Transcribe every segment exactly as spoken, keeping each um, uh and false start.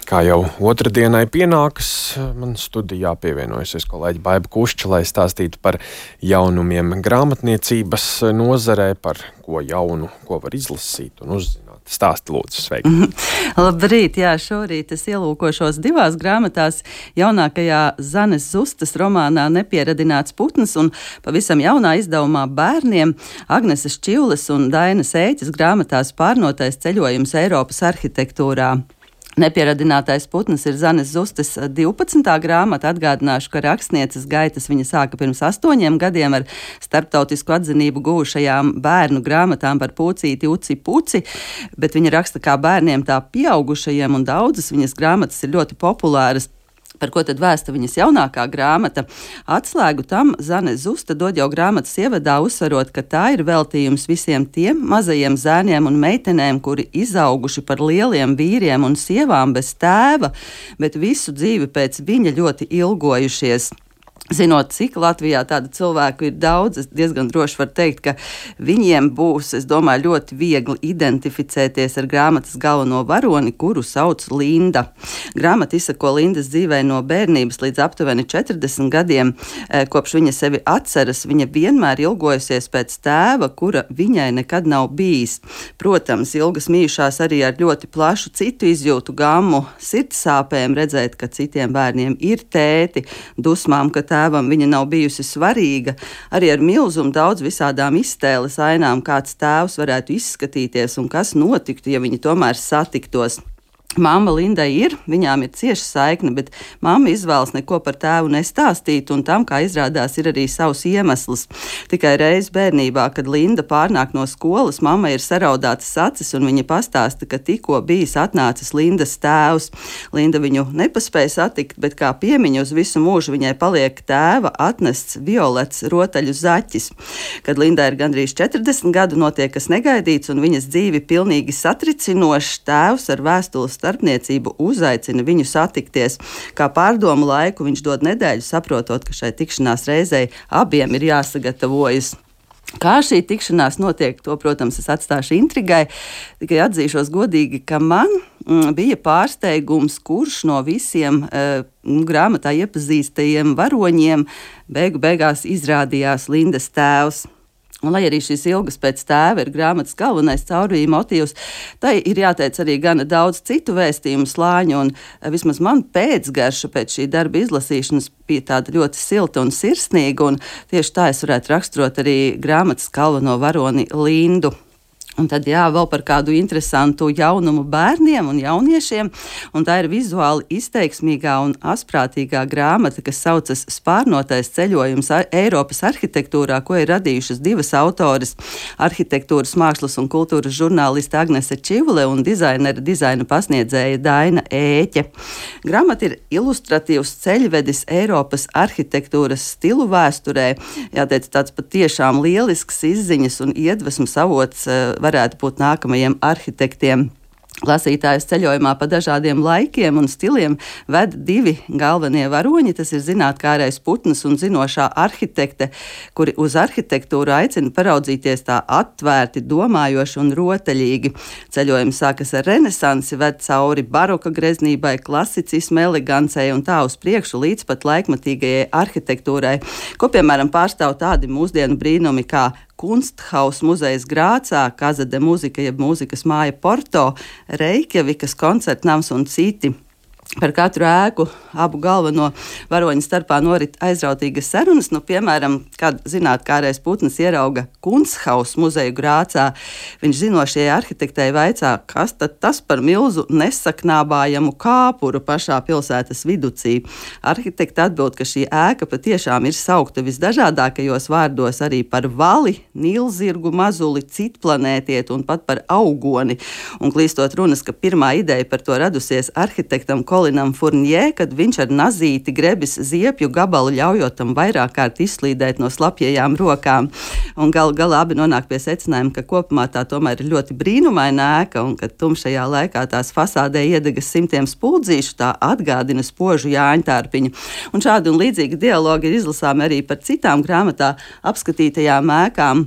Kā jau otrdienai pienākas, man studijā pievienojusies kolēģi Baiba Kušča, lai stāstītu par jaunumiem grāmatniecības nozarē, par ko jaunu, ko var izlasīt un uzzināt. Stāsti lūdzu, sveiki. Labrīt, jā, šorīt es ielūkošos divās grāmatās, jaunākajā Zanes Zustas romānā Nepieradināts putns un pavisam jaunā izdevumā bērniem Agneses Čivles un Dainas Ēķes grāmatās Pārnotais ceļojums Eiropas arhitektūrā. Nepieradinātais putns ir Zanes Zustes divpadsmitā grāmata. Atgādināšu, ka rakstnieces gaitas viņa sāka pirms astoņiem gadiem ar starptautisku atzinību guvušajām bērnu grāmatām par pucīti, uci, puci, bet viņa raksta kā bērniem, tā pieaugušajiem, un daudzas viņas grāmatas ir ļoti populāras. Par ko tad vēsta viņas jaunākā grāmata? Atslēgu tam Zane Zusta dod jau grāmatas ievadā, uzsverot, ka tā ir veltījums visiem tiem mazajiem zēniem un meitenēm, kuri izauguši par lieliem vīriem un sievām bez tēva, bet visu dzīvi pēc viņa ļoti ilgojušies. Zinot, cik Latvijā tādu cilvēku ir daudz, es diezgan droši varu teikt, ka viņiem būs, es domāju, ļoti viegli identificēties ar grāmatas galveno varoni, kuru sauc Linda. Grāmata izsako Lindas dzīvē no bērnības līdz aptuveni četrdesmit gadiem. Kopš viņa sevi atceras, viņa vienmēr ilgojusies pēc tēva, kura viņai nekad nav bijis. Protams, ilgas mījušās arī ar ļoti plašu citu izjūtu gammu, sirdsāpēm redzēt, ka citiem bērniem ir tēti, dusmām, ka tēvam viņa nav bijusi svarīga, arī ar milzumu daudz visādām iztēles ainām, kāds tēvs varētu izskatīties un kas notiktu, ja viņi tomēr satiktos. Māma Lindai ir, viņām ir cieša saikne, bet mamma izvēlas neko par tēvu nestāstīt, un tam, kā izrādās, ir arī savs iemesls. Tikai reiz bērnībā, kad Linda pārnāk no skolas, mamma ir saraudātas acis, un viņa pastāsta, ka tikko bijis atnācis Lindas tēvs. Linda viņu nepaspēja satikt, bet kā piemiņu uz visu mūžu viņai paliek tēva atnests violets rotaļu zaķis. Kad Lindai ir gandrīz četrdesmit gadu, notiek kas negaidīts, un viņas dzīvi pilnīgi satricinošs. Tēvs ar vēstules starpniecību uzaicina viņu satikties. Kā pārdomu laiku viņš dod nedēļu, saprotot, ka šai tikšanās reizei abiem ir jāsagatavojas. Kā šī tikšanās notiek, to, protams, es atstāšu intrigai, tikai atzīšos godīgi, ka man mm, bija pārsteigums, kurš no visiem uh, grāmatā iepazīstajiem varoņiem beigu beigās izrādījās Lindas tēvs. Un, lai arī šīs ilgas pēc tēva ir grāmatas galvenais caurvīja motīvs, tai ir jāteic arī gana daudz citu vēstījumu slāņu, un vismaz man pēcgarša pēc šī darba izlasīšanas bija tāda ļoti silta un sirsnīga, un tieši tā es varētu raksturot arī grāmatas galveno varoni Lindu. Un tad jā, vēl par kādu interesantu jaunumu bērniem un jauniešiem, un tā ir vizuāli izteiksmīgā un asprātīgā grāmata, kas saucas Pārnotais ceļojums Eiropas arhitektūrā, ko ir radījušas divas autores - arhitektūras, mākslas un kultūras žurnāliste Agnese Čivle un dizainera dizaina pasniedzēja Daina Ēķe. Grāmata ir ilustratīvs ceļvedis Eiropas arhitektūras stilu vēsturē. Jāteic, tāds patiešām lielisks izziņas un iedvesmas avots varētu būt nākamajiem arhitektiem. Lasītājas ceļojumā pa dažādiem laikiem un stiliem ved divi galvenie varoņi. Tas ir zinātkārais putns un zinošā arhitekte, kuri uz arhitektūru aicina paraudzīties tā atvērti, domājoši un rotaļīgi. Ceļojums sākas ar renesansi, ved cauri baroka greznībai, klasicismu, elegancei un tā uz priekšu līdz pat laikmatīgajai arhitektūrai, ko, piemēram, pārstāv tādi mūsdienu brīnumi kā Kunsthaus muzejs Grācā, Casa de Musica, jeb mūzikas māja Porto, Reikjavikas koncertnams un citi. Par katru ēku abu galveno varoņu starpā norit aizrautīgas sarunas. Nu, piemēram, kad zinātkārais putns ierauga Kunsthaus muzeju Grācā, viņš zinošajai arhitektei vaicā, kas tad tas par milzu nesaknābājamu kāpuru pašā pilsētas viducī. Arhitekte atbild, ka šī ēka patiešām ir saukta visdažādākajos vārdos arī par vali, nīlzirgu mazuli, citplanētieti un pat par augoni. Un klīstot runas, ka pirmā ideja par to radusies arhitektam Kolinam Furnjē, kad viņš ar nazīti grebis ziepju gabalu, ļaujot tam vairāk kārt izslīdēt no slapjajām rokām. Un gal galā abi nonāk pie secinājuma, ka kopumā tā tomēr ir ļoti brīnumaina ēka, un ka tumšajā laikā tās fasādē iedegas simtiem spuldzīšu, tā atgādina spožu jāņtārpiņu. Un šādi un līdzīgi dialogi ir izlasāmi arī par citām grāmatā apskatītajām ēkām.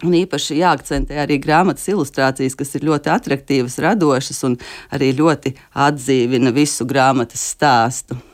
Un īpaši jāakcentē arī grāmatas ilustrācijas, kas ir ļoti attraktīvas, radošas un arī ļoti atdzīvina visu grāmatas stāstu.